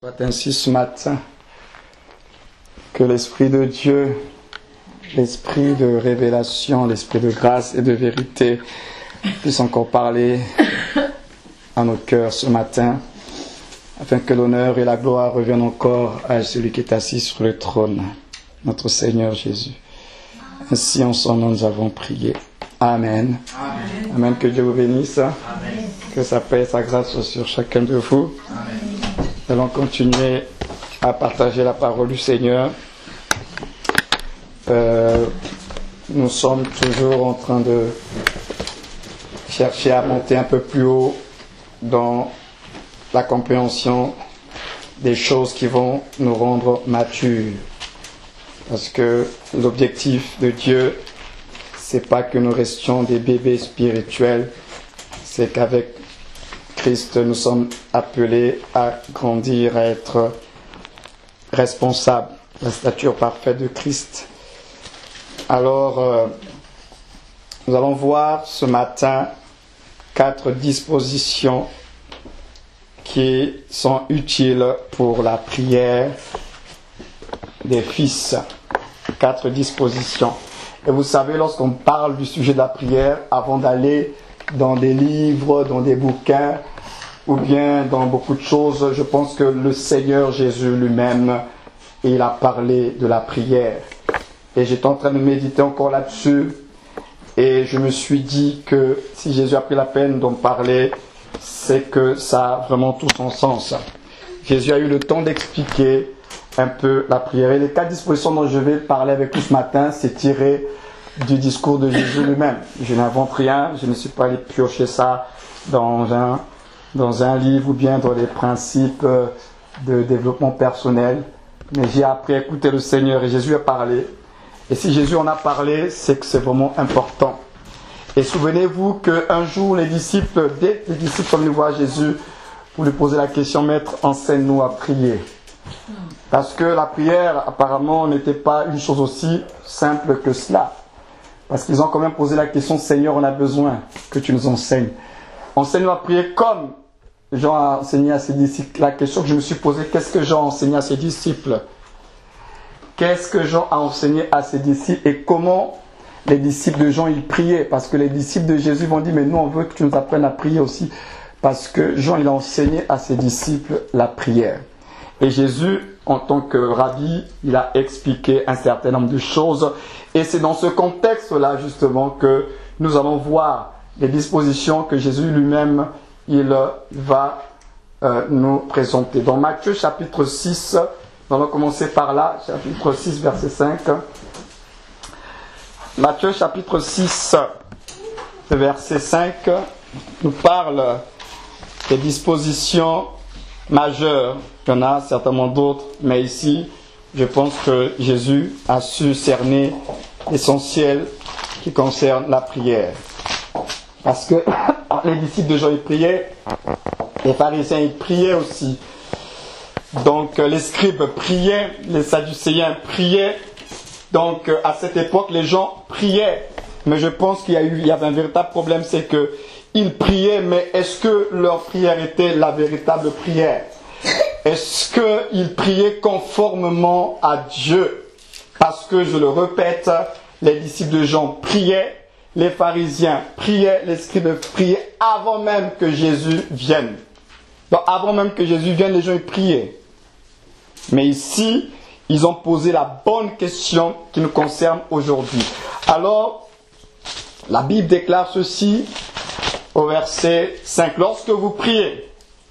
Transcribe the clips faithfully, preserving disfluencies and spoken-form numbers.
Soit ainsi ce matin que l'Esprit de Dieu, l'Esprit de révélation, l'Esprit de grâce et de vérité puisse encore parler à nos cœurs ce matin, afin que l'honneur et la gloire reviennent encore à celui qui est assis sur le trône, notre Seigneur Jésus. Ainsi en son nom nous avons prié. Amen. Amen. Amen. Que Dieu vous bénisse. Amen. Que sa paix et sa grâce soient sur chacun de vous. Amen. Nous allons continuer à partager la parole du Seigneur. Euh, nous sommes toujours en train de chercher à monter un peu plus haut dans la compréhension des choses qui vont nous rendre matures. Parce que l'objectif de Dieu, c'est pas que nous restions des bébés spirituels, c'est qu'avec Christ, nous sommes appelés à grandir, à être responsables de la stature parfaite de Christ. Alors, euh, nous allons voir ce matin quatre dispositions qui sont utiles pour la prière des fils. Quatre dispositions. Et vous savez, lorsqu'on parle du sujet de la prière, avant d'aller dans des livres, dans des bouquins, ou bien dans beaucoup de choses, je pense que le Seigneur Jésus lui-même, il a parlé de la prière. Et j'étais en train de méditer encore là-dessus, et je me suis dit que si Jésus a pris la peine d'en parler, c'est que ça a vraiment tout son sens. Jésus a eu le temps d'expliquer un peu la prière. Et les quatre dispositions dont je vais parler avec vous ce matin, c'est tiré du discours de Jésus lui-même. Je n'invente rien, je ne suis pas allé piocher ça dans un, dans un livre ou bien dans les principes de développement personnel. Mais j'ai appris à écouter le Seigneur et Jésus a parlé. Et si Jésus en a parlé, c'est que c'est vraiment important. Et souvenez-vous qu'un jour, les disciples, dès que les disciples sont venus voir Jésus, pour lui poser la question, Maître, enseigne-nous à prier. Parce que la prière, apparemment, n'était pas une chose aussi simple que cela. Parce qu'ils ont quand même posé la question, Seigneur, on a besoin que tu nous enseignes. Enseigne-nous à prier comme Jean a enseigné à ses disciples. La question que je me suis posée, qu'est-ce que Jean a enseigné à ses disciples ? Qu'est-ce que Jean a enseigné à ses disciples et comment les disciples de Jean, ils priaient? Parce que les disciples de Jésus vont dire, mais nous, on veut que tu nous apprennes à prier aussi. Parce que Jean, il a enseigné à ses disciples la prière. Et Jésus, en tant que rabbi, il a expliqué un certain nombre de choses. Et c'est dans ce contexte-là, justement, que nous allons voir les dispositions que Jésus lui-même, il va euh, nous présenter. Dans Matthieu, chapitre six, nous allons commencer par là, chapitre six, verset cinq. Matthieu, chapitre six, verset cinq, nous parle des dispositions majeures. Il y en a certainement d'autres, mais ici, je pense que Jésus a su cerner l'essentiel qui concerne la prière. Parce que les disciples de Jean, ils priaient, les pharisiens, ils priaient aussi. Donc les scribes priaient, les sadducéens priaient. Donc à cette époque, les gens priaient. Mais je pense qu'il y a eu, il y avait un véritable problème, c'est que ils priaient, mais est-ce que leur prière était la véritable prière? Est-ce qu'ils priaient conformément à Dieu? Parce que, je le répète, les disciples de Jean priaient, les pharisiens priaient, les scribes priaient avant même que Jésus vienne. Donc avant même que Jésus vienne, les gens ils priaient. Mais ici, ils ont posé la bonne question qui nous concerne aujourd'hui. Alors, la Bible déclare ceci au verset cinq. Lorsque vous priez,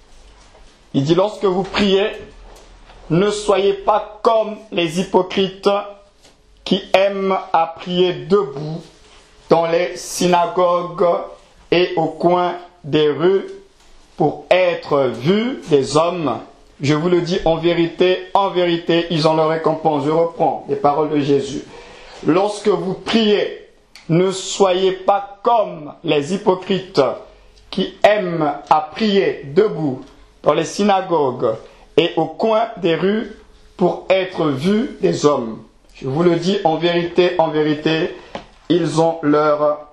il dit, lorsque vous priez, ne soyez pas comme les hypocrites qui aiment à prier debout dans les synagogues et au coin des rues pour être vus des hommes. Je vous le dis en vérité, en vérité, ils ont leur récompense. Je reprends les paroles de Jésus. Lorsque vous priez, ne soyez pas comme les hypocrites qui aiment à prier debout dans les synagogues et au coin des rues pour être vus des hommes. Je vous le dis en vérité, en vérité, ils ont leur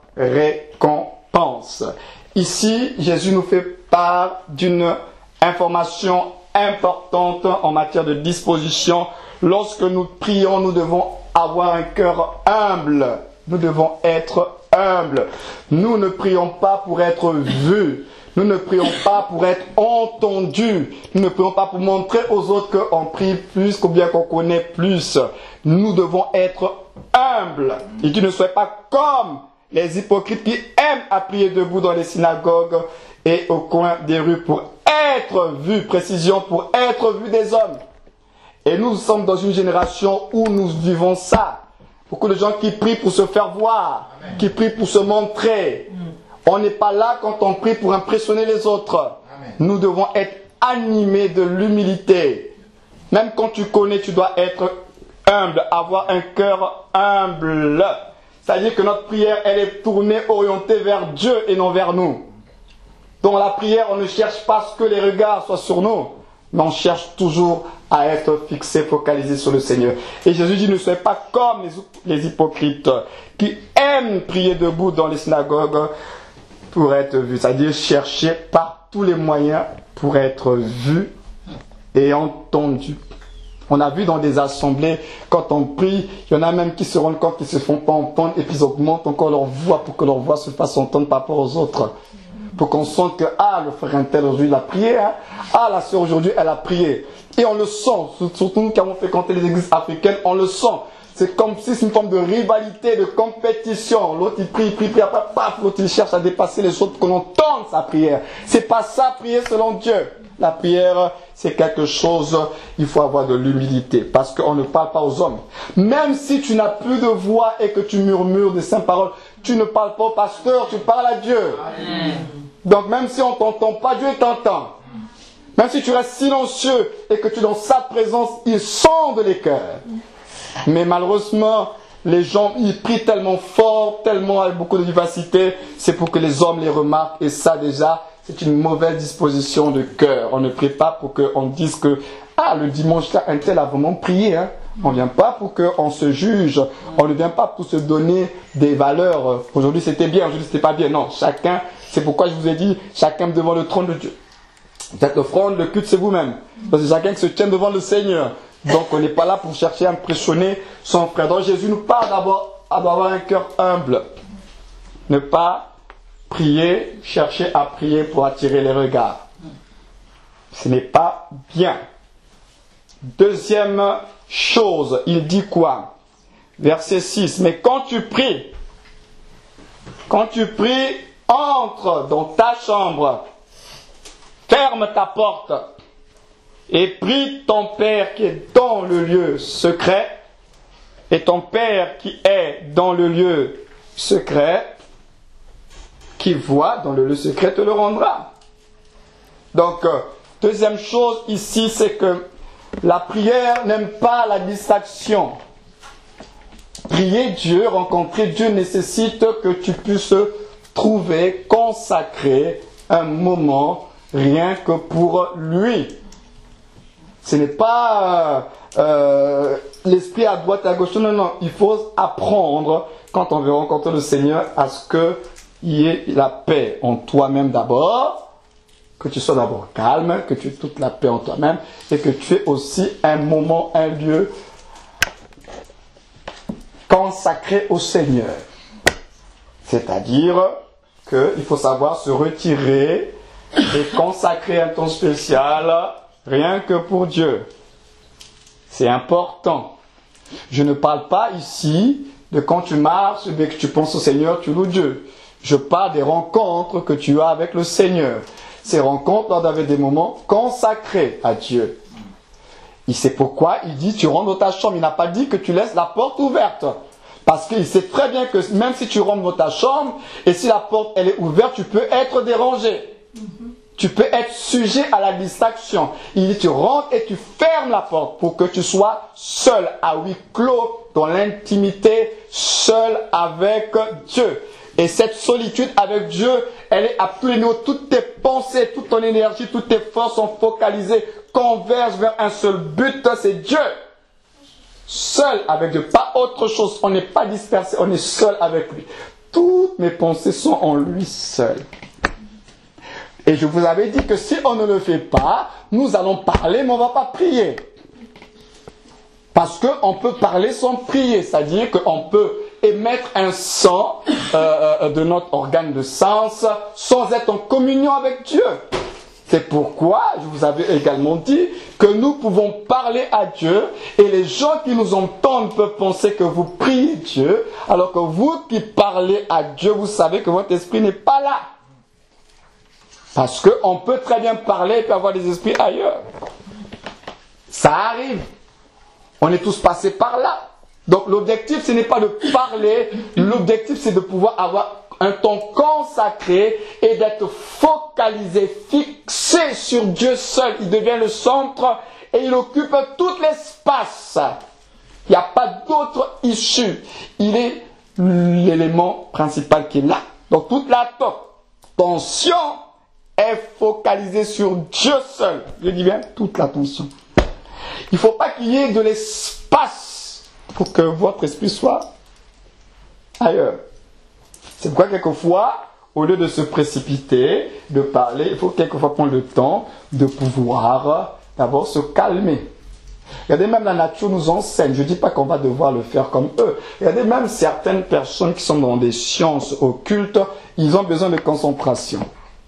récompense. Ici, Jésus nous fait part d'une information importante en matière de disposition. Lorsque nous prions, nous devons avoir un cœur humble. Nous devons être humbles. Nous ne prions pas pour être vus. Nous ne prions pas pour être entendus. Nous ne prions pas pour montrer aux autres qu'on prie plus ou bien qu'on connaît plus. Nous devons être humbles. Et tu ne sois pas comme les hypocrites qui aiment à prier debout dans les synagogues et au coin des rues pour être vus. Précision, pour être vus des hommes. Et nous sommes dans une génération où nous vivons ça. Beaucoup de gens qui prient pour se faire voir, Amen. Qui prient pour se montrer. Mm. On n'est pas là quand on prie pour impressionner les autres. Amen. Nous devons être animés de l'humilité. Même quand tu connais, tu dois être humble, avoir un cœur humble. C'est-à-dire que notre prière, elle est tournée, orientée vers Dieu et non vers nous. Dans la prière, on ne cherche pas à ce que les regards soient sur nous, mais on cherche toujours à être fixé, focalisé sur le Seigneur. Et Jésus dit, ne soyez pas comme les, les hypocrites qui aiment prier debout dans les synagogues pour être vus. C'est-à-dire chercher par tous les moyens pour être vus et entendus. On a vu dans des assemblées, quand on prie, il y en a même qui se rendent compte qu'ils ne se font pas entendre et puis ils augmentent encore leur voix pour que leur voix se fasse entendre par rapport aux autres. Pour qu'on sente que, ah, le frère Intel aujourd'hui il a prié, hein? Ah, la sœur aujourd'hui elle a prié. Et on le sent, surtout nous qui avons fréquenté les églises africaines, on le sent. C'est comme si c'est une forme de rivalité, de compétition. L'autre il prie, il prie, il prie, après paf, l'autre il cherche à dépasser les autres pour qu'on entende sa prière. C'est pas ça, prier selon Dieu. La prière, c'est quelque chose, il faut avoir de l'humilité, parce qu'on ne parle pas aux hommes. Même si tu n'as plus de voix et que tu murmures des saintes paroles, tu ne parles pas au pasteur, tu parles à Dieu. Amen. Donc même si on ne t'entend pas, Dieu t'entend. Même si tu restes silencieux et que tu es dans sa présence, il sonde les cœurs. Mais malheureusement, les gens, ils prient tellement fort, tellement avec beaucoup de vivacité, c'est pour que les hommes les remarquent. Et ça déjà, c'est une mauvaise disposition de cœur. On ne prie pas pour qu'on dise que, ah, le dimanche là, un tel a vraiment prié. Hein. On ne vient pas pour qu'on se juge. On ne vient pas pour se donner des valeurs. Aujourd'hui c'était bien, aujourd'hui c'était pas bien. Non, chacun, c'est pourquoi je vous ai dit, chacun devant le trône de Dieu. Cette offrande, le culte, c'est vous-même. Parce que chacun qui se tient devant le Seigneur. Donc on n'est pas là pour chercher à impressionner son frère. Donc Jésus nous parle d'abord d'avoir un cœur humble. Ne pas prier, chercher à prier pour attirer les regards. Ce n'est pas bien. Deuxième chose, il dit quoi? Verset six. Mais quand tu pries, quand tu pries, entre dans ta chambre, ferme ta porte et prie ton Père qui est dans le lieu secret, et ton Père qui est dans le lieu secret, qui voit dans le lieu secret, te le rendra. Donc, deuxième chose ici, c'est que la prière n'aime pas la distraction. Prier Dieu, rencontrer Dieu nécessite que tu puisses trouver, consacrer un moment rien que pour lui. Ce n'est pas euh, euh, l'esprit à droite et à gauche. Non, non, il faut apprendre, quand on veut rencontrer le Seigneur, à ce qu'il y ait la paix en toi-même d'abord, que tu sois d'abord calme, que tu aies toute la paix en toi-même, et que tu aies aussi un moment, un lieu consacré au Seigneur. C'est-à-dire qu'il faut savoir se retirer et consacrer un temps spécial rien que pour Dieu. C'est important. Je ne parle pas ici de quand tu marches, dès que tu penses au Seigneur, tu loues Dieu. Je parle des rencontres que tu as avec le Seigneur. Ces rencontres doivent avoir des moments consacrés à Dieu. Et c'est pourquoi il dit, tu rentres dans ta chambre. Il n'a pas dit que tu laisses la porte ouverte. Parce qu'il sait très bien que même si tu rentres dans ta chambre, et si la porte elle est ouverte, tu peux être dérangé. Mm-hmm. Tu peux être sujet à la distraction. Il dit, tu rentres et tu fermes la porte pour que tu sois seul, à huis clos, dans l'intimité, seul avec Dieu. Et cette solitude avec Dieu, elle est à tous les niveaux. Toutes tes pensées, toute ton énergie, toutes tes forces sont focalisées, convergent vers un seul but, c'est Dieu. Seul avec Dieu, pas autre chose. On n'est pas dispersé, on est seul avec lui. Toutes mes pensées sont en lui seul. Et je vous avais dit que si on ne le fait pas, nous allons parler, mais on ne va pas prier. Parce qu'on peut parler sans prier, c'est-à-dire qu'on peut émettre un son euh, de notre organe de sens sans être en communion avec Dieu. C'est pourquoi je vous avais également dit que nous pouvons parler à Dieu et les gens qui nous entendent peuvent penser que vous priez Dieu, alors que vous qui parlez à Dieu, vous savez que votre esprit n'est pas là. Parce qu'on peut très bien parler et puis avoir des esprits ailleurs. Ça arrive. On est tous passés par là. Donc l'objectif, ce n'est pas de parler, l'objectif c'est de pouvoir avoir un temps consacré et d'être focalisé, fixé sur Dieu seul. Il devient le centre et il occupe tout l'espace. Il n'y a pas d'autre issue. Il est l'élément principal qui est là. Donc toute l'attention est focalisée sur Dieu seul. Je dis bien toute l'attention. Il ne faut pas qu'il y ait de l'espace pour que votre esprit soit ailleurs. C'est pourquoi quelquefois, au lieu de se précipiter, de parler, il faut quelquefois prendre le temps de pouvoir d'abord se calmer. Regardez, même la nature nous enseigne. Je ne dis pas qu'on va devoir le faire comme eux. Regardez, même certaines personnes qui sont dans des sciences occultes, ils ont besoin de concentration.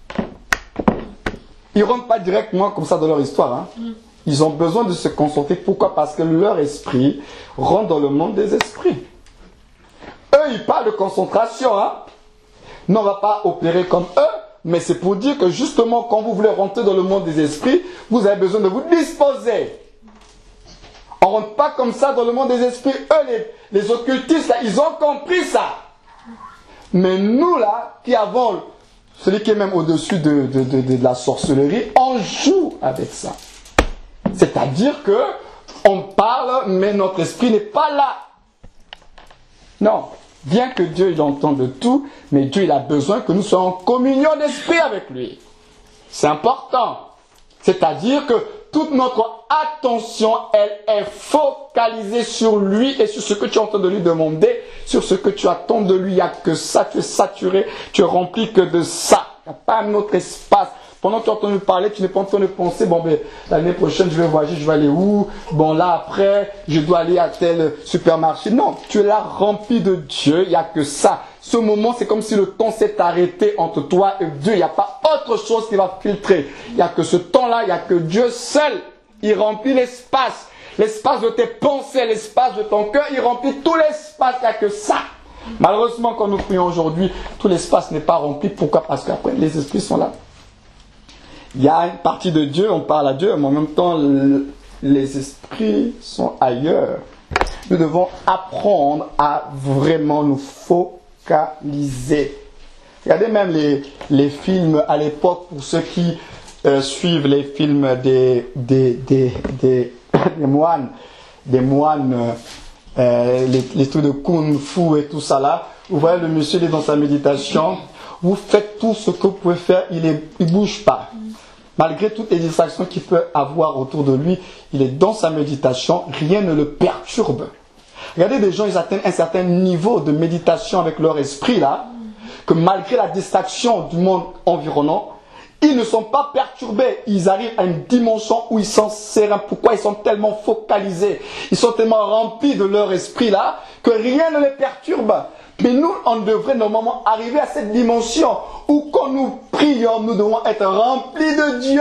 Ils ne rentrent pas directement comme ça dans leur histoire. Hein. Ils ont besoin de se concentrer. Pourquoi? Parce que leur esprit rentre dans le monde des esprits. Eux, ils parlent de concentration. Hein. Non, on ne va pas opérer comme eux, mais c'est pour dire que justement, quand vous voulez rentrer dans le monde des esprits, vous avez besoin de vous disposer. On ne rentre pas comme ça dans le monde des esprits. Eux, les, les occultistes, là, ils ont compris ça. Mais nous, là, qui avons celui qui est même au-dessus de, de, de, de la sorcellerie, on joue avec ça. C'est-à-dire que on parle, mais notre esprit n'est pas là. Non. Bien que Dieu il entende de tout, mais Dieu il a besoin que nous soyons en communion d'esprit avec lui. C'est important. C'est-à-dire que toute notre attention, elle est focalisée sur lui et sur ce que tu es en train de lui demander, sur ce que tu attends de lui. Il n'y a que ça, tu es saturé, tu es rempli que de ça. Il n'y a pas un autre espace. Pendant que tu es en train de parler, tu n'es pas en train de penser, bon, ben, l'année prochaine, je vais voyager, je vais aller où? Bon, là, après, je dois aller à tel supermarché. Non, tu es là rempli de Dieu, il n'y a que ça. Ce moment, c'est comme si le temps s'est arrêté entre toi et Dieu. Il n'y a pas autre chose qui va filtrer. Il n'y a que ce temps-là, il n'y a que Dieu seul. Il remplit l'espace. L'espace de tes pensées, l'espace de ton cœur, il remplit tout l'espace, il n'y a que ça. Malheureusement, quand nous prions aujourd'hui, tout l'espace n'est pas rempli. Pourquoi? Parce qu'après, les esprits sont là. Il y a une partie de Dieu, on parle à Dieu, mais en même temps, les esprits sont ailleurs. Nous devons apprendre à vraiment nous focaliser. Regardez même les, les films à l'époque, pour ceux qui euh, suivent les films des, des, des, des, des moines, des moines, euh, les, les trucs de kung fu et tout ça là. Vous voyez, le monsieur il est dans sa méditation. Vous faites tout ce que vous pouvez faire, il ne bouge pas. Malgré toutes les distractions qu'il peut avoir autour de lui, il est dans sa méditation, rien ne le perturbe. Regardez des gens, ils atteignent un certain niveau de méditation avec leur esprit là, que malgré la distraction du monde environnant, ils ne sont pas perturbés. Ils arrivent à une dimension où ils sont sereins. Pourquoi? Ils sont tellement focalisés, ils sont tellement remplis de leur esprit là, que rien ne les perturbe. Mais nous, on devrait normalement arriver à cette dimension où quand nous prions, nous devons être remplis de Dieu.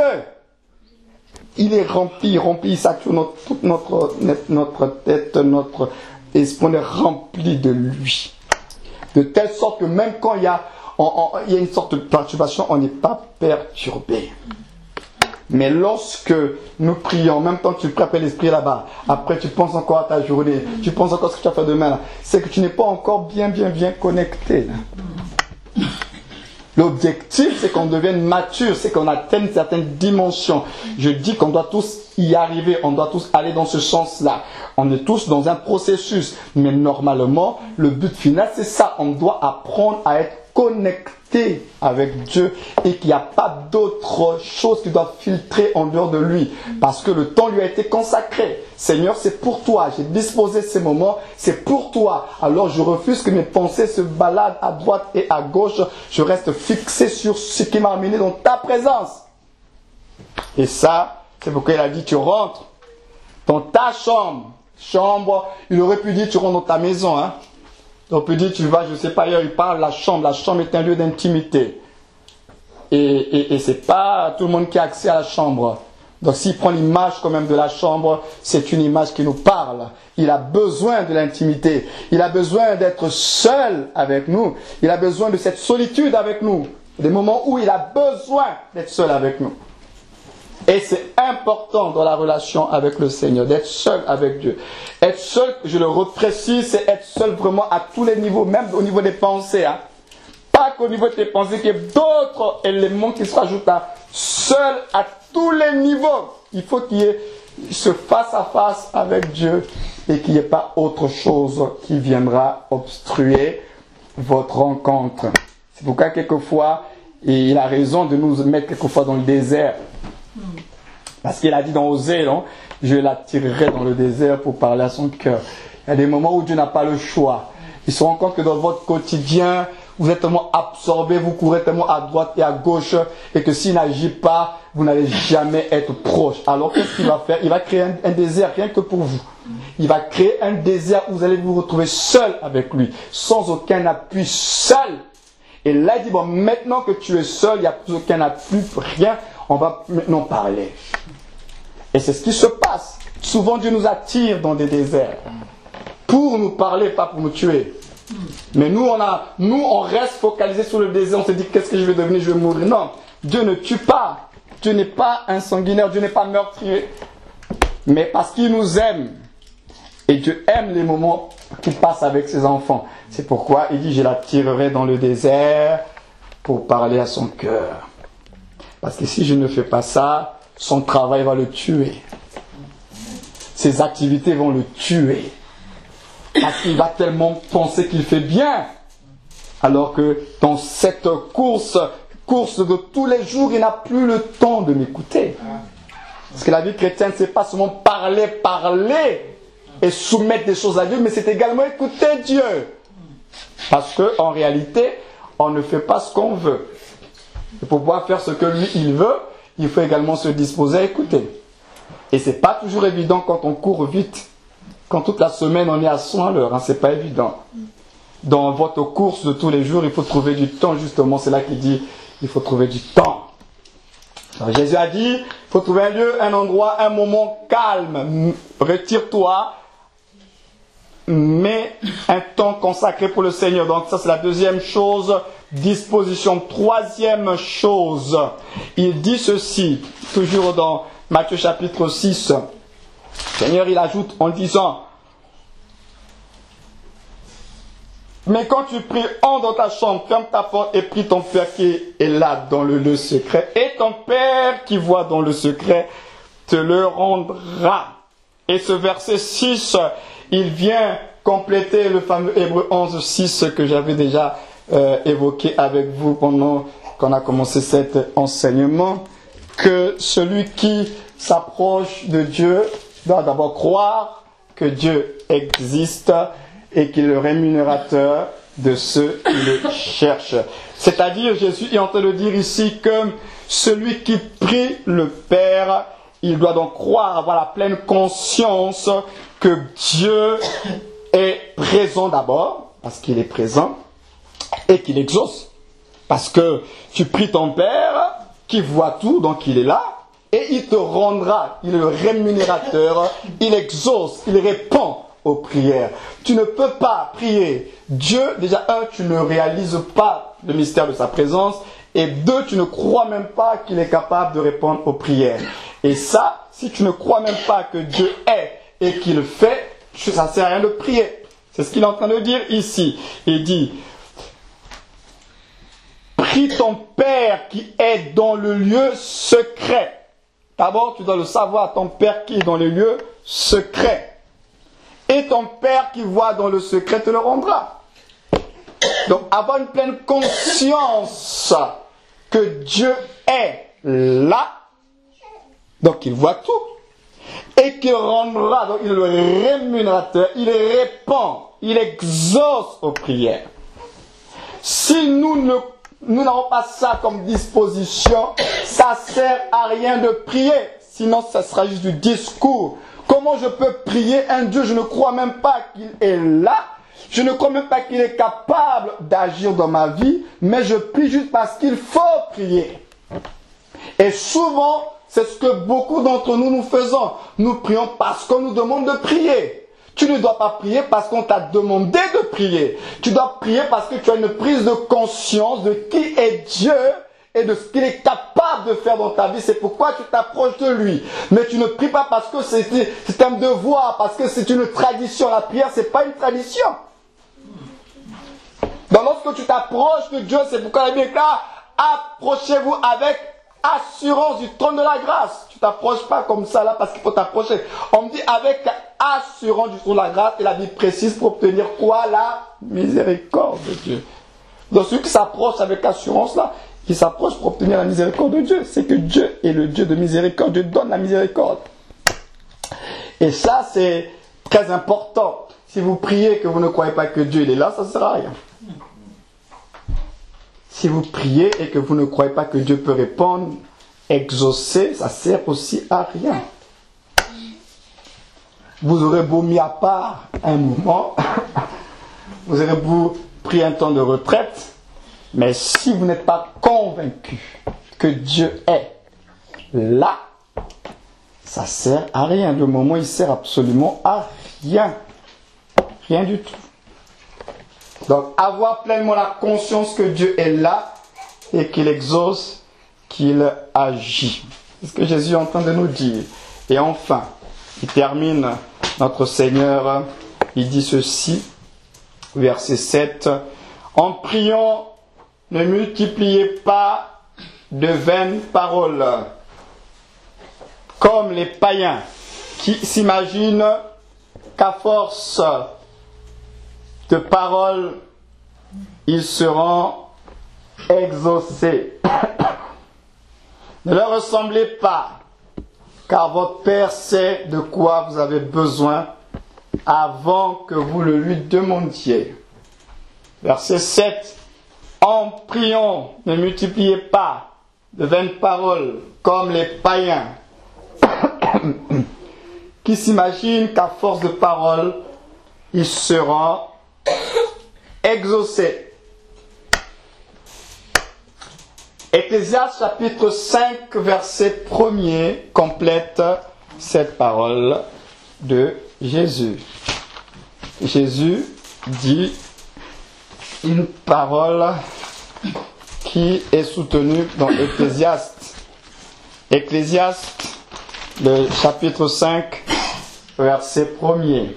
Il est rempli, rempli, il sature notre, toute notre, notre tête, notre esprit, on est rempli de lui. De telle sorte que même quand il y a, on, on, il y a une sorte de perturbation, on n'est pas perturbé. Mais lorsque nous prions, en même temps que tu prépares l'esprit là-bas, après tu penses encore à ta journée, tu penses encore à ce que tu vas faire demain, là, c'est que tu n'es pas encore bien, bien, bien connecté. Là. L'objectif, c'est qu'on devienne mature, c'est qu'on atteigne certaines dimensions. Je dis qu'on doit tous y arriver, on doit tous aller dans ce sens-là. On est tous dans un processus, mais normalement, le but final, c'est ça. On doit apprendre à être connecté avec Dieu et qu'il n'y a pas d'autre chose qui doit filtrer en dehors de lui, parce que le temps lui a été consacré. Seigneur, c'est pour toi, j'ai disposé ces moments, c'est pour toi. Alors je refuse que mes pensées se baladent à droite et à gauche, je reste fixé sur ce qui m'a amené dans ta présence. Et ça, C'est pourquoi il a dit, tu rentres dans ta chambre. Chambre, il aurait pu dire, tu rentres dans ta maison. Hein. Il aurait pu dire, tu vas, je ne sais pas, ailleurs, il parle de la chambre. La chambre est un lieu d'intimité. Et, et, et ce n'est pas tout le monde qui a accès à la chambre. Donc s'il prend l'image quand même de la chambre, c'est une image qui nous parle. Il a besoin de l'intimité. Il a besoin d'être seul avec nous. Il a besoin de cette solitude avec nous. Des moments où il a besoin d'être seul avec nous. Et c'est important dans la relation avec le Seigneur, d'être seul avec Dieu. Être seul, je le reprécise, c'est être seul vraiment à tous les niveaux, même au niveau des pensées. Hein. Pas qu'au niveau de tes pensées, qu'il y ait d'autres éléments qui se rajoutent à seul à tous les niveaux. Il faut qu'il y ait ce face à face avec Dieu et qu'il n'y ait pas autre chose qui viendra obstruer votre rencontre. C'est pourquoi quelquefois, et il a raison de nous mettre quelquefois dans le désert. Parce qu'il a dit dans Osée, non, je l'attirerai dans le désert pour parler à son cœur. Il y a des moments où Dieu n'a pas le choix. Il se rend compte que dans votre quotidien, vous êtes tellement absorbé, vous courez tellement à droite et à gauche, et que s'il n'agit pas, vous n'allez jamais être proche. Alors qu'est-ce qu'il va faire? Il va créer un, un désert rien que pour vous. Il va créer un désert où vous allez vous retrouver seul avec lui, sans aucun appui, seul. Et là, il dit, bon, maintenant que tu es seul, il n'y a plus aucun appui, rien, on va maintenant parler. Et c'est ce qui se passe. Souvent, Dieu nous attire dans des déserts pour nous parler, pas pour nous tuer. Mais nous, on a, nous, on reste focalisé sur le désert. On se dit, qu'est-ce que je vais devenir? Je vais mourir. Non, Dieu ne tue pas. Dieu n'est pas un sanguinaire. Dieu n'est pas meurtrier. Mais parce qu'il nous aime. Et Dieu aime les moments qu'il passe avec ses enfants. C'est pourquoi il dit, je l'attirerai dans le désert pour parler à son cœur. Parce que si je ne fais pas ça, son travail va le tuer. Ses activités vont le tuer. Parce qu'il va tellement penser qu'il fait bien. Alors que dans cette course, course de tous les jours, il n'a plus le temps de m'écouter. Parce que la vie chrétienne, c'est pas seulement parler, parler et soumettre des choses à Dieu, mais c'est également écouter Dieu. Parce que en réalité, on ne fait pas ce qu'on veut. Et pour pouvoir faire ce que lui, il veut, il faut également se disposer à écouter. Et c'est pas toujours évident quand on court vite. Quand toute la semaine on est à cent à l'heure, hein, c'est pas évident. Dans votre course de tous les jours, il faut trouver du temps, justement. C'est là qu'il dit, il faut trouver du temps. Alors, Jésus a dit, il faut trouver un lieu, un endroit, un moment calme. Retire-toi, mais un temps consacré pour le Seigneur. Donc ça, c'est la deuxième chose. Disposition. Troisième chose, il dit ceci, toujours dans Matthieu chapitre six. Le Seigneur, il ajoute en disant, mais quand tu pries, entre dans ta chambre, ferme ta porte et prie ton Père qui est là dans le lieu secret. Et ton Père qui voit dans le secret te le rendra. Et ce verset six, il vient compléter le fameux Hébreux onze six que j'avais déjà euh, évoqué avec vous pendant qu'on a commencé cet enseignement. Que celui qui s'approche de Dieu doit d'abord croire que Dieu existe et qu'il est le rémunérateur de ceux qui le cherchent. C'est-à-dire, Jésus est en train de dire ici que celui qui prie le Père, il doit donc croire, avoir la pleine conscience que Dieu est présent d'abord, parce qu'il est présent, et qu'il exauce. Parce que tu pries ton Père, qui voit tout, donc il est là, et il te rendra, il est le rémunérateur, il exauce, il répond aux prières. Tu ne peux pas prier Dieu, déjà un, tu ne réalises pas le mystère de sa présence, et deux, tu ne crois même pas qu'il est capable de répondre aux prières. Et ça, si tu ne crois même pas que Dieu est et qu'il fait, ça ne sert à rien de prier. C'est ce qu'il est en train de dire ici. Il dit, prie ton Père qui est dans le lieu secret. D'abord, tu dois le savoir, ton Père qui est dans le lieu secret. Et ton Père qui voit dans le secret te le rendra. Donc, avoir une pleine conscience que Dieu est là, donc il voit tout, et qu'il rendra, donc il est le rémunérateur, il répond, il exauce aux prières. Si nous ne nous n'avons pas ça comme disposition, ça sert à rien de prier. sinon ça sera juste du discours. Comment je peux prier un Dieu, je ne crois même pas qu'il est là. Je ne crois même pas qu'il est capable d'agir dans ma vie, mais je prie juste parce qu'il faut prier. Et souvent, c'est ce que beaucoup d'entre nous nous faisons. Nous prions parce qu'on nous demande de prier. Tu ne dois pas prier parce qu'on t'a demandé de prier. Tu dois prier parce que tu as une prise de conscience de qui est Dieu et de ce qu'il est capable de faire dans ta vie. C'est pourquoi tu t'approches de lui. Mais tu ne pries pas parce que c'est, c'est un devoir, parce que c'est une tradition. La prière, ce n'est pas une tradition. Donc lorsque tu t'approches de Dieu, c'est pourquoi la Bible est là, approchez-vous avec assurance du trône de la grâce. Tu t'approches pas comme ça là parce qu'il faut t'approcher. On me dit avec assurance du trône de la grâce, et la Bible précise pour obtenir quoi? La miséricorde de Dieu. Donc celui qui s'approche avec assurance là, il s'approche pour obtenir la miséricorde de Dieu. C'est que Dieu est le Dieu de miséricorde. Dieu donne la miséricorde. Et ça c'est très important. Si vous priez que vous ne croyez pas que Dieu il est là, ça ne sert à rien. Si vous priez et que vous ne croyez pas que Dieu peut répondre, exaucer, ça sert aussi à rien. Vous aurez beau mis à part un moment, vous aurez beau pris un temps de retraite, mais si vous n'êtes pas convaincu que Dieu est là, ça sert à rien. Le moment, il sert absolument à rien. Rien du tout. Donc, avoir pleinement la conscience que Dieu est là et qu'il exauce, qu'il agit. C'est ce que Jésus est en train de nous dire. Et enfin, il termine, notre Seigneur, il dit ceci, verset sept, « En priant, ne multipliez pas de vaines paroles, comme les païens qui s'imaginent qu'à force de paroles, ils seront exaucés. Ne leur ressemblez pas, car votre Père sait de quoi vous avez besoin avant que vous le lui demandiez. » Verset sept. En priant, ne multipliez pas de vaines paroles comme les païens qui s'imaginent qu'à force de paroles, ils seront exaucés. Ecclésiaste chapitre cinq, verset premier complète cette parole de Jésus. Jésus dit une parole qui est soutenue dans Ecclésiaste. Ecclésiaste, le chapitre cinq, verset premier.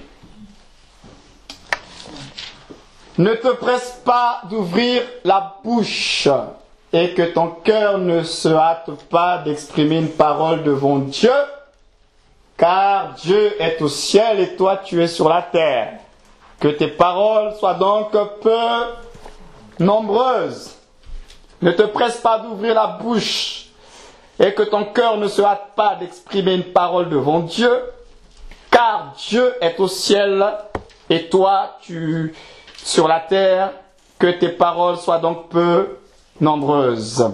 Ne te presse pas d'ouvrir la bouche et que ton cœur ne se hâte pas d'exprimer une parole devant Dieu, car Dieu est au ciel et toi tu es sur la terre. Que tes paroles soient donc peu nombreuses. Ne te presse pas d'ouvrir la bouche et que ton cœur ne se hâte pas d'exprimer une parole devant Dieu, car Dieu est au ciel et toi tu sur la terre. Que tes paroles soient donc peu nombreuses.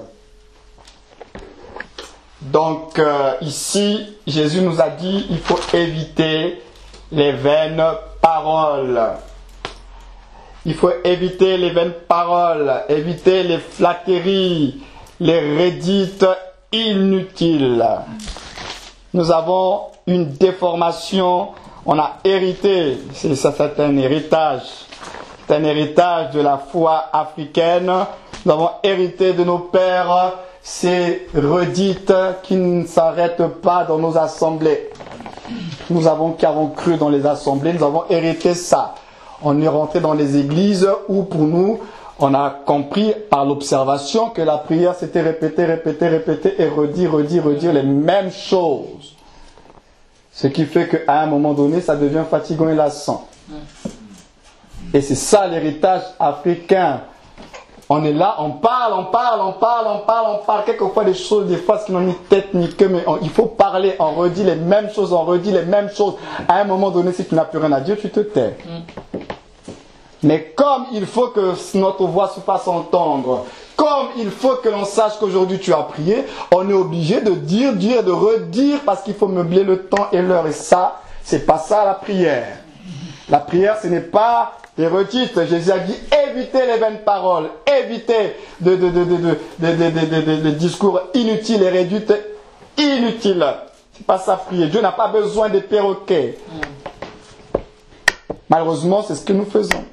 Donc euh, ici, Jésus nous a dit il faut éviter les vaines paroles. Il faut éviter les vaines paroles, éviter les flatteries, les redites inutiles. Nous avons une déformation, on a hérité, c'est, ça c'est un héritage, c'est un héritage de la foi africaine. Nous avons hérité de nos pères ces redites qui ne s'arrêtent pas dans nos assemblées. Nous avons, qui avons cru dans les assemblées, nous avons hérité ça. On est rentré dans les églises où pour nous, on a compris par l'observation que la prière s'était répétée, répétée, répétée et redit, redit, redire les mêmes choses. Ce qui fait qu'à un moment donné, ça devient fatigant et lassant. Et c'est ça l'héritage africain. On est là, on parle, on parle, on parle, on parle, on parle. Quelquefois des choses, des fois, qui n'ont ni tête ni queue, mais on, il faut parler, on redit les mêmes choses, on redit les mêmes choses. À un moment donné, si tu n'as plus rien à dire, tu te tais. Mm. Mais comme il faut que notre voix se fasse entendre, comme il faut que l'on sache qu'aujourd'hui tu as prié, on est obligé de dire, dire, de redire, parce qu'il faut meubler le temps et l'heure. Et ça, c'est pas ça la prière. La prière, ce n'est pas des redites. Jésus a dit, évitez les vaines paroles, évitez de, de, de, de, de, de, de, de, de, de discours inutiles et réduits inutiles. C'est pas ça prier. Dieu n'a pas besoin des perroquets. Malheureusement, c'est ce que nous faisons.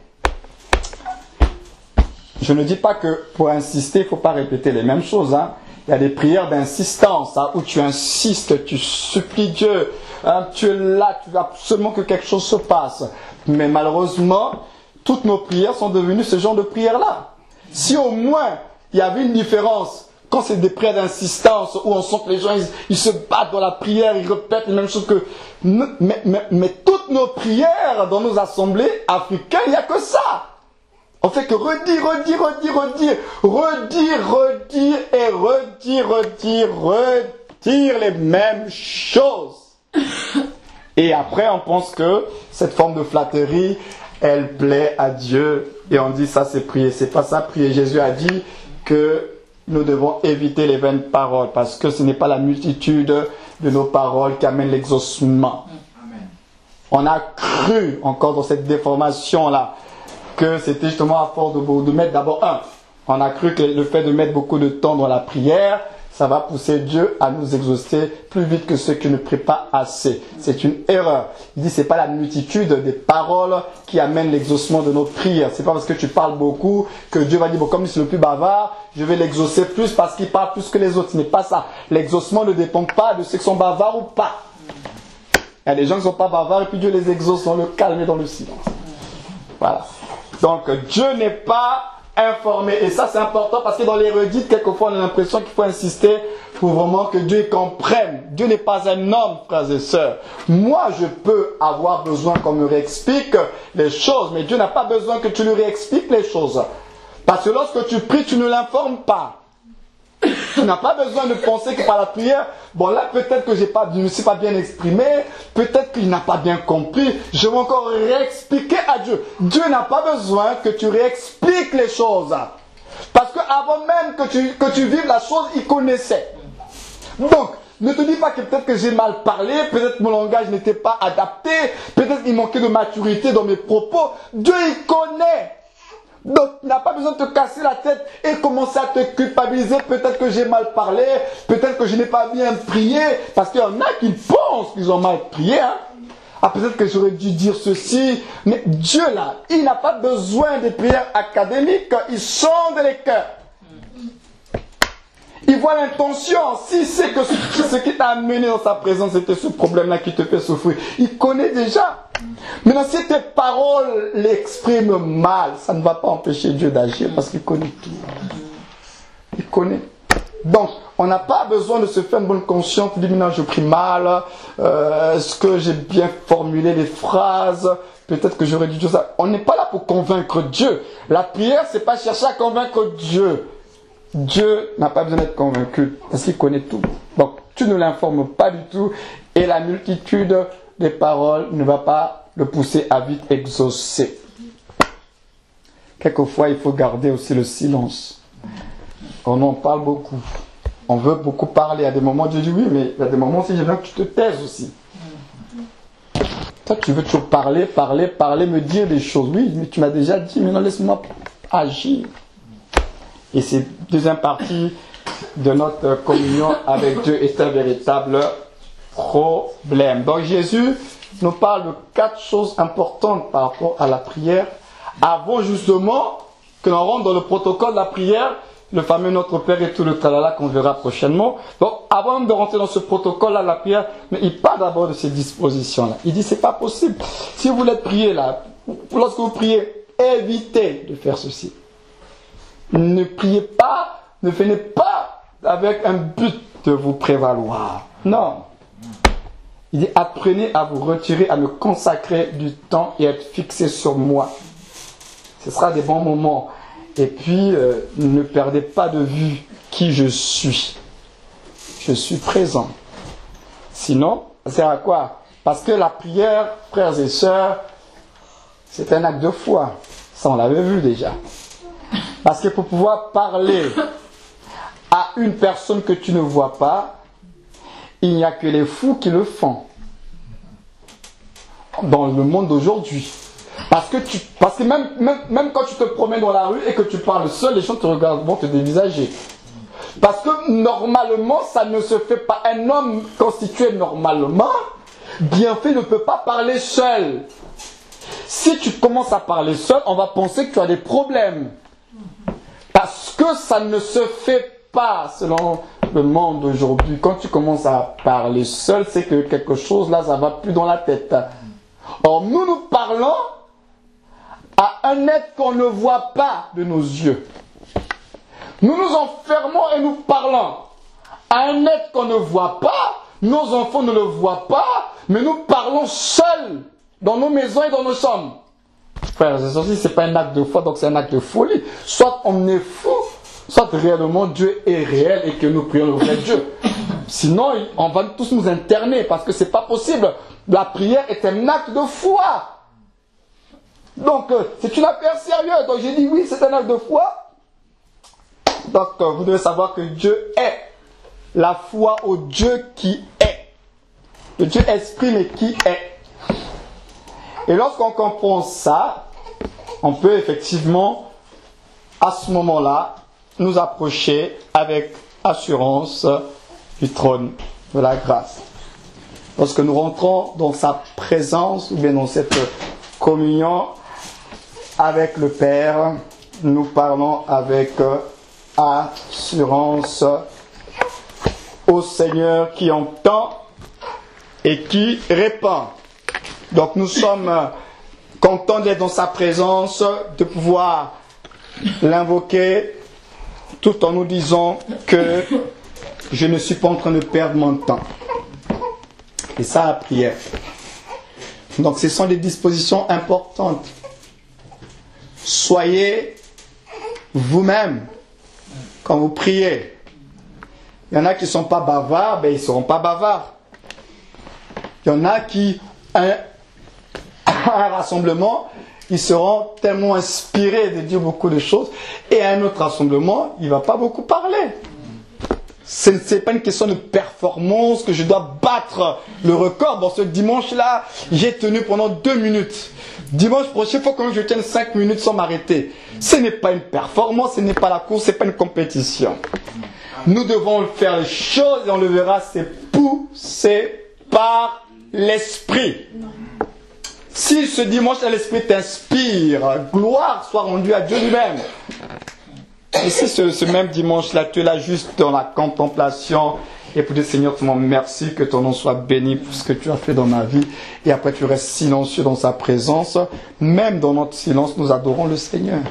Je ne dis pas que pour insister, il ne faut pas répéter les mêmes choses. Hein. Il y a des prières d'insistance, hein, où tu insistes, tu supplies Dieu, hein, tu es là, tu veux absolument que quelque chose se passe. Mais malheureusement, toutes nos prières sont devenues ce genre de prières-là. Si au moins il y avait une différence, quand c'est des prières d'insistance, où on sent que les gens ils, ils se battent dans la prière, ils répètent les mêmes choses que... Mais, mais, mais toutes nos prières dans nos assemblées africaines, il n'y a que ça. On fait que redire, redire, redire, redire, redire, redire et redire, redire, redire les mêmes choses. Et après, on pense que cette forme de flatterie, elle plaît à Dieu. Et on dit ça, c'est prier. C'est pas ça, prier. Jésus a dit que nous devons éviter les vaines paroles, parce que ce n'est pas la multitude de nos paroles qui amène l'exaucement. Amen. On a cru encore dans cette déformation-là que c'était justement à force de, de mettre d'abord un. On a cru que le fait de mettre beaucoup de temps dans la prière, ça va pousser Dieu à nous exaucer plus vite que ceux qui ne prient pas assez. C'est une erreur. Il dit c'est pas la multitude des paroles qui amène l'exaucement de notre prière. C'est pas parce que tu parles beaucoup que Dieu va dire bon, comme c'est le plus bavard, je vais l'exaucer plus parce qu'il parle plus que les autres. Ce n'est pas ça. L'exaucement ne dépend pas de ceux qui sont bavards ou pas. Il y a des gens qui ne sont pas bavards et puis Dieu les exauce dans le calme et dans le silence. Voilà. Donc Dieu n'est pas informé. Et ça c'est important parce que dans les redites, quelquefois on a l'impression qu'il faut insister pour vraiment que Dieu comprenne. Dieu n'est pas un homme, frères et sœurs. Moi je peux avoir besoin qu'on me réexplique les choses, mais Dieu n'a pas besoin que tu lui réexpliques les choses. Parce que lorsque tu pries, tu ne l'informes pas. Tu n'as pas besoin de penser que par la prière, bon là peut-être que j'ai pas, je ne me suis pas bien exprimé, peut-être qu'il n'a pas bien compris, je vais encore réexpliquer à Dieu. Dieu n'a pas besoin que tu réexpliques les choses. Parce que avant même que tu, que tu vives la chose, il connaissait. Donc, ne te dis pas que peut-être que j'ai mal parlé, peut-être que mon langage n'était pas adapté, peut-être qu'il manquait de maturité dans mes propos. Dieu il connaît. Donc, tu n'as pas besoin de te casser la tête et commencer à te culpabiliser. Peut-être que j'ai mal parlé, peut-être que je n'ai pas bien prié, parce qu'il y en a qui pensent qu'ils ont mal prié. Hein. Ah, peut-être que j'aurais dû dire ceci, mais Dieu là, il n'a pas besoin des prières académiques, il sonde les cœurs. Il voit l'intention. S'il sait que ce, ce qui t'a amené dans sa présence, c'était ce problème-là qui te fait souffrir, il connaît déjà. Maintenant, si tes paroles l'expriment mal, ça ne va pas empêcher Dieu d'agir parce qu'il connaît tout. Il connaît. Donc, on n'a pas besoin de se faire une bonne conscience, de dire maintenant je prie mal, euh, est-ce que j'ai bien formulé les phrases, peut-être que j'aurais dû dire ça. On n'est pas là pour convaincre Dieu. La prière, c'est pas chercher à convaincre Dieu. Dieu n'a pas besoin d'être convaincu parce qu'il connaît tout. Donc, tu ne l'informes pas du tout et la multitude des paroles ne va pas le pousser à vite exaucer. Quelquefois, il faut garder aussi le silence. On en parle beaucoup. On veut beaucoup parler. À des moments, Dieu dit oui, mais il y a des moments aussi, j'aimerais que tu te taises aussi. Toi, tu veux toujours parler, parler, parler, me dire des choses. Oui, mais tu m'as déjà dit, maintenant laisse-moi agir. Et cette deuxième partie de notre communion avec Dieu est un véritable problème. Donc Jésus nous parle de quatre choses importantes par rapport à la prière, avant justement que l'on rentre dans le protocole de la prière, le fameux Notre Père et tout le tralala qu'on verra prochainement. Donc avant même de rentrer dans ce protocole-là de la prière, mais il parle d'abord de ces dispositions-là. Il dit c'est pas possible. Si vous voulez prier là, lorsque vous priez, évitez de faire ceci. Ne priez pas, ne venez pas avec un but de vous prévaloir. Non. Il dit, apprenez à vous retirer, à me consacrer du temps et à être fixé sur moi. Ce sera des bons moments. Et puis, euh, ne perdez pas de vue qui je suis. Je suis présent. Sinon, ça sert à quoi? Parce que la prière, frères et sœurs, c'est un acte de foi. Ça, on l'avait vu déjà. Parce que pour pouvoir parler à une personne que tu ne vois pas, il n'y a que les fous qui le font. Dans le monde d'aujourd'hui. Parce que, tu, parce que même, même, même quand tu te promènes dans la rue et que tu parles seul, les gens te regardent, vont te dévisager. Parce que normalement, ça ne se fait pas. Un homme constitué normalement, bien fait, ne peut pas parler seul. Si tu commences à parler seul, on va penser que tu as des problèmes. Parce que ça ne se fait pas selon le monde d'aujourd'hui. Quand tu commences à parler seul, c'est que quelque chose là, ça va plus dans la tête. Or, nous, nous parlons à un être qu'on ne voit pas de nos yeux. Nous nous enfermons et nous parlons à un être qu'on ne voit pas. Nos enfants ne le voient pas, mais nous parlons seuls dans nos maisons et dans nos chambres. Frères et sœurs, ce n'est pas un acte de foi, donc c'est un acte de folie. Soit on est fou, soit réellement Dieu est réel et que nous prions le vrai Dieu. Sinon, on va tous nous interner parce que ce n'est pas possible. La prière est un acte de foi. Donc, euh, c'est une affaire sérieuse. Donc, j'ai dit oui, c'est un acte de foi. Donc, euh, vous devez savoir que Dieu est. La foi au Dieu qui est. Le Dieu esprit, mais qui est. Et lorsqu'on comprend ça, on peut effectivement, à ce moment-là, nous approcher avec assurance du trône de la grâce. Lorsque nous rentrons dans sa présence, ou bien dans cette communion avec le Père, nous parlons avec assurance au Seigneur qui entend et qui répond. Donc nous sommes contents d'être dans sa présence, de pouvoir l'invoquer tout en nous disant que je ne suis pas en train de perdre mon temps. Et ça, la prière. Donc ce sont des dispositions importantes. Soyez vous-même quand vous priez. Il y en a qui ne sont pas bavards, ben ils ne seront pas bavards. Il y en a qui, à un, à un rassemblement, ils seront tellement inspirés de dire beaucoup de choses, et à un autre rassemblement, il ne va pas beaucoup parler. Ce n'est pas une question de performance que je dois battre le record. Bon, ce dimanche-là, j'ai tenu pendant deux minutes. Dimanche prochain, il faut que je tienne cinq minutes sans m'arrêter. Ce n'est pas une performance, ce n'est pas la course, ce n'est pas une compétition. Nous devons faire les choses et on le verra, c'est poussé par l'Esprit. Si ce dimanche, l'Esprit t'inspire, gloire soit rendue à Dieu lui-même. Et si ce, ce même dimanche-là, tu es là juste dans la contemplation et pour dire Seigneur, tout le monde, merci, que ton nom soit béni pour ce que tu as fait dans ma vie. Et après tu restes silencieux dans sa présence. Même dans notre silence, nous adorons le Seigneur.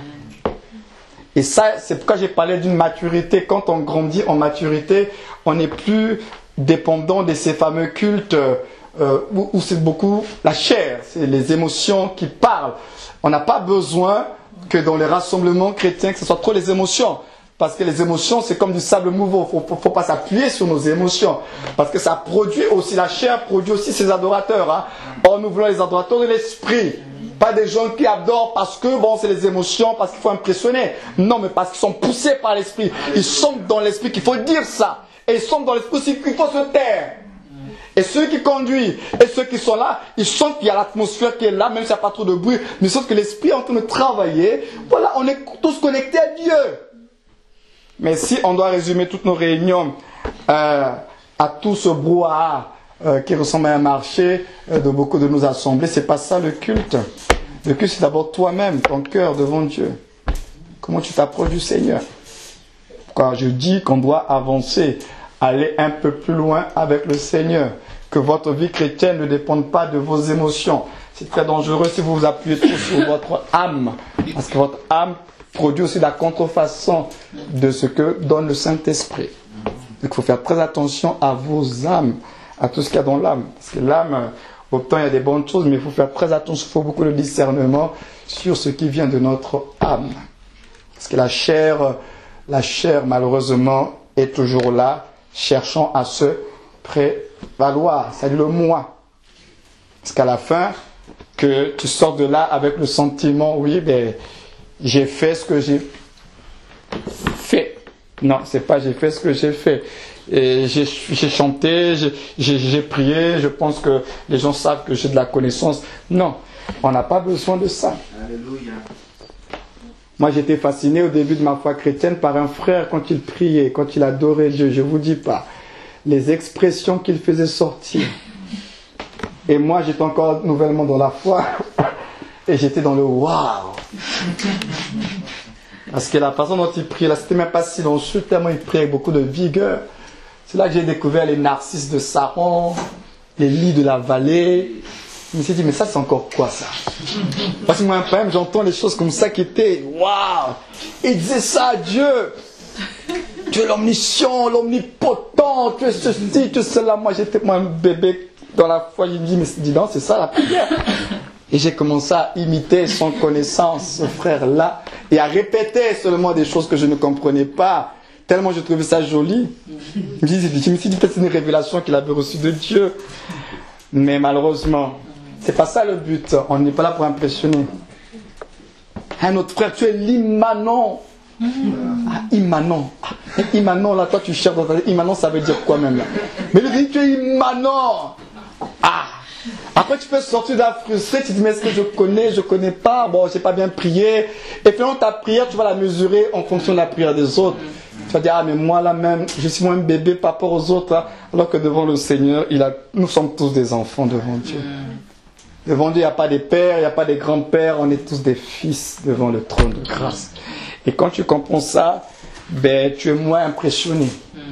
Et ça, c'est pourquoi j'ai parlé d'une maturité. Quand on grandit en maturité, on n'est plus dépendant de ces fameux cultes euh, où, où c'est beaucoup la chair, c'est les émotions qui parlent. On n'a pas besoin que dans les rassemblements chrétiens, que ce soit trop les émotions. Parce que les émotions, c'est comme du sable mouvant. Il ne faut, faut pas s'appuyer sur nos émotions. Parce que ça produit aussi, la chair produit aussi ses adorateurs. Hein. Or, nous voulons les adorateurs de l'esprit. Pas des gens qui adorent parce que, bon, c'est les émotions, parce qu'il faut impressionner. Non, mais parce qu'ils sont poussés par l'esprit. Ils sont dans l'esprit qu'il faut dire ça. Et ils sont dans l'esprit aussi qu'il faut se taire. Et ceux qui conduisent, et ceux qui sont là, ils sentent qu'il y a l'atmosphère qui est là, même s'il n'y a pas trop de bruit. Mais ils sentent que l'esprit est en train de travailler. Voilà, on est tous connectés à Dieu. Mais si on doit résumer toutes nos réunions euh, à tout ce brouhaha euh, qui ressemble à un marché euh, de beaucoup de nos assemblées, c'est pas ça le culte. Le culte, c'est d'abord toi-même, ton cœur devant Dieu. Comment tu t'approches du Seigneur. Quand je dis qu'on doit avancer, aller un peu plus loin avec le Seigneur, que votre vie chrétienne ne dépende pas de vos émotions. C'est très dangereux si vous vous appuyez trop sur votre âme, parce que votre âme produit aussi la contrefaçon de ce que donne le Saint-Esprit. Donc il faut faire très attention à vos âmes, à tout ce qu'il y a dans l'âme. Parce que l'âme, autant il y a des bonnes choses, mais il faut faire très attention, il faut beaucoup de discernement sur ce qui vient de notre âme. Parce que la chair, la chair malheureusement, est toujours là, cherchant à se prévaloir. C'est le moi. Parce qu'à la fin, que tu sors de là avec le sentiment, oui, ben, j'ai fait ce que j'ai Non, c'est pas j'ai fait ce que j'ai fait. Et j'ai, j'ai chanté, j'ai, j'ai, j'ai prié, je pense que les gens savent que j'ai de la connaissance. Non, on n'a pas besoin de ça. Alléluia. Moi, j'étais fasciné au début de ma foi chrétienne par un frère quand il priait, quand il adorait Dieu. Je vous dis pas, les expressions qu'il faisait sortir. Et moi, j'étais encore nouvellement dans la foi et j'étais dans le waouh. Parce que la façon dont il priait, là, c'était même pas silencieux, tellement il priait avec beaucoup de vigueur. C'est là que j'ai découvert les narcisses de Saron, les lits de la vallée. Je me suis dit, mais ça, c'est encore quoi, ça? Parce que moi, quand même, j'entends les choses comme ça qui étaient, waouh! Il disait ça à Dieu! Tu es l'omniscient, l'omnipotent, tu es ceci, tu es cela. Moi, j'étais moi, un bébé dans la foi. Il me dit, mais dis donc, c'est ça la prière. Et j'ai commencé à imiter son connaissance, ce frère-là, et à répéter seulement des choses que je ne comprenais pas. Tellement je trouvais ça joli. Je me suis dit, peut-être c'est une révélation qu'il avait reçue de Dieu. Mais malheureusement, c'est pas ça le but. On n'est pas là pour impressionner. Un autre frère, tu es l'immanent. Ah, immanent. Ah, immanent, là, toi tu cherches dans ta... Immanent, ça veut dire quoi même là? Mais il dit, tu es immanent. Ah. Après, tu peux sortir d'un frustré, tu te dis, mais est-ce que je connais, je connais pas, bon, j'ai pas bien prié. Et finalement, ta prière, tu vas la mesurer en fonction de la prière des autres. Tu vas dire, ah, mais moi là même, je suis moins un bébé par rapport aux autres, hein, alors que devant le Seigneur, il a... nous sommes tous des enfants devant Dieu. Devant Dieu, il n'y a pas des pères, il n'y a pas des grands-pères, on est tous des fils devant le trône de grâce. Et quand tu comprends ça, ben, tu es moins impressionné.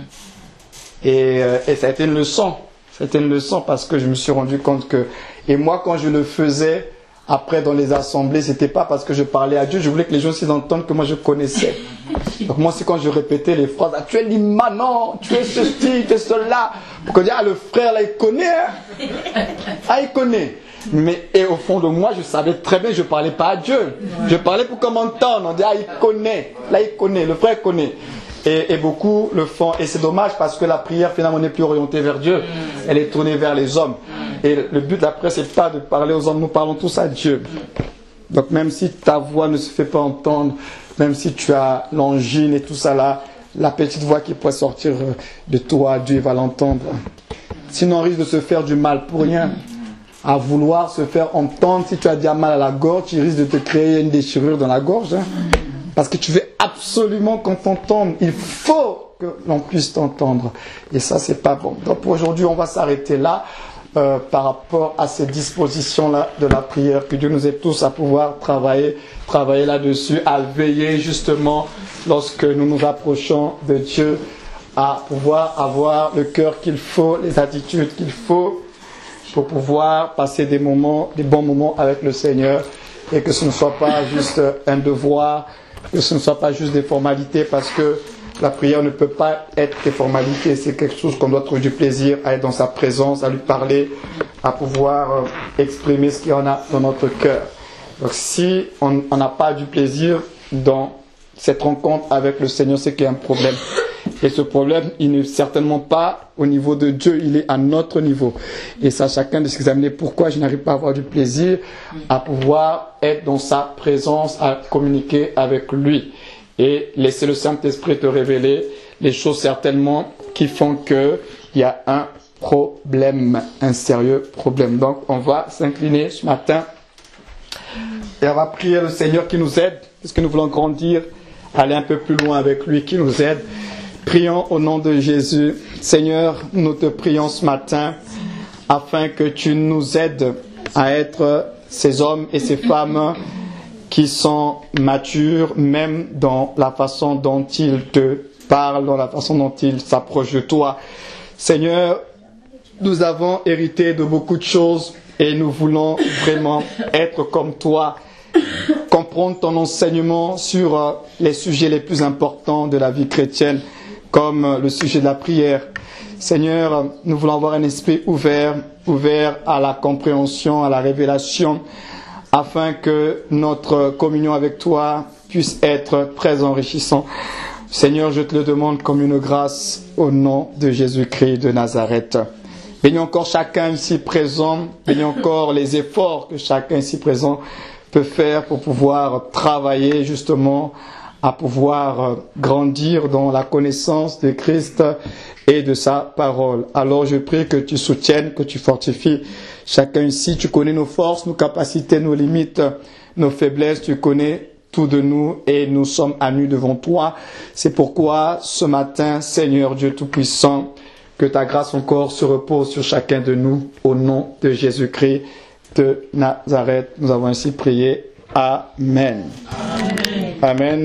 Et, euh, et ça a été une leçon. C'était une leçon parce que je me suis rendu compte que... Et moi, quand je le faisais, après dans les assemblées, c'était pas parce que je parlais à Dieu, je voulais que les gens s'y entendent que moi je connaissais. Donc moi, c'est quand je répétais les phrases, ah, tu es l'immanent, tu es ceci, tu es cela. Pour qu'on dise, ah, le frère là, il connaît. Hein? Ah, il connaît. Mais et au fond de moi, je savais très bien que je ne parlais pas à Dieu. Je parlais pour qu'on m'entende. On dit, ah, il connaît. Là, il connaît. Le frère connaît. Et, et beaucoup le font. Et c'est dommage parce que la prière, finalement, n'est plus orientée vers Dieu. Elle est tournée vers les hommes. Et le but d'après, c'est pas de parler aux hommes. Nous parlons tous à Dieu. Donc même si ta voix ne se fait pas entendre, même si tu as l'angine et tout ça là, la petite voix qui pourrait sortir de toi, Dieu va l'entendre. Sinon, on risque de se faire du mal pour rien. À vouloir se faire entendre, si tu as déjà mal à la gorge, tu risques de te créer une déchirure dans la gorge. Hein, parce que tu veux absolument qu'on t'entende. Il faut que l'on puisse t'entendre. Et ça, c'est pas bon. Donc pour aujourd'hui, on va s'arrêter là euh, par rapport à ces dispositions-là de la prière. Que Dieu nous aide tous à pouvoir travailler, travailler là-dessus, à veiller justement lorsque nous nous approchons de Dieu, à pouvoir avoir le cœur qu'il faut, les attitudes qu'il faut, pour pouvoir passer des moments, des bons moments avec le Seigneur, et que ce ne soit pas juste un devoir, que ce ne soit pas juste des formalités, parce que la prière ne peut pas être des formalités, c'est quelque chose qu'on doit trouver du plaisir à être dans sa présence, à lui parler, à pouvoir exprimer ce qu'il y en a dans notre cœur. Donc si on n'a pas du plaisir dans cette rencontre avec le Seigneur, c'est qu'il y a un problème. Et ce problème, il n'est certainement pas au niveau de Dieu, il est à notre niveau. Et ça, chacun de s'examiner pourquoi je n'arrive pas à avoir du plaisir à pouvoir être dans sa présence, à communiquer avec lui. Et laisser le Saint-Esprit te révéler les choses certainement qui font qu'il y a un problème, un sérieux problème. Donc, on va s'incliner ce matin et on va prier le Seigneur qui nous aide, parce que nous voulons grandir, aller un peu plus loin avec lui, qui nous aide. Prions au nom de Jésus. Seigneur, nous te prions ce matin afin que tu nous aides à être ces hommes et ces femmes qui sont matures, même dans la façon dont ils te parlent, dans la façon dont ils s'approchent de toi. Seigneur, nous avons hérité de beaucoup de choses et nous voulons vraiment être comme toi, comprendre ton enseignement sur les sujets les plus importants de la vie chrétienne, comme le sujet de la prière. Seigneur, nous voulons avoir un esprit ouvert, ouvert à la compréhension, à la révélation, afin que notre communion avec toi puisse être très enrichissante. Seigneur, je te le demande comme une grâce au nom de Jésus-Christ de Nazareth. Bénis encore chacun ici présent, bénis encore les efforts que chacun ici présent peut faire pour pouvoir travailler justement à pouvoir grandir dans la connaissance de Christ et de sa parole. Alors je prie que tu soutiennes, que tu fortifies chacun ici. Tu connais nos forces, nos capacités, nos limites, nos faiblesses. Tu connais tout de nous et nous sommes à nu devant toi. C'est pourquoi ce matin, Seigneur Dieu Tout-Puissant, que ta grâce encore se repose sur chacun de nous au nom de Jésus-Christ de Nazareth. Nous avons ainsi prié. Amen. Amen. Amen.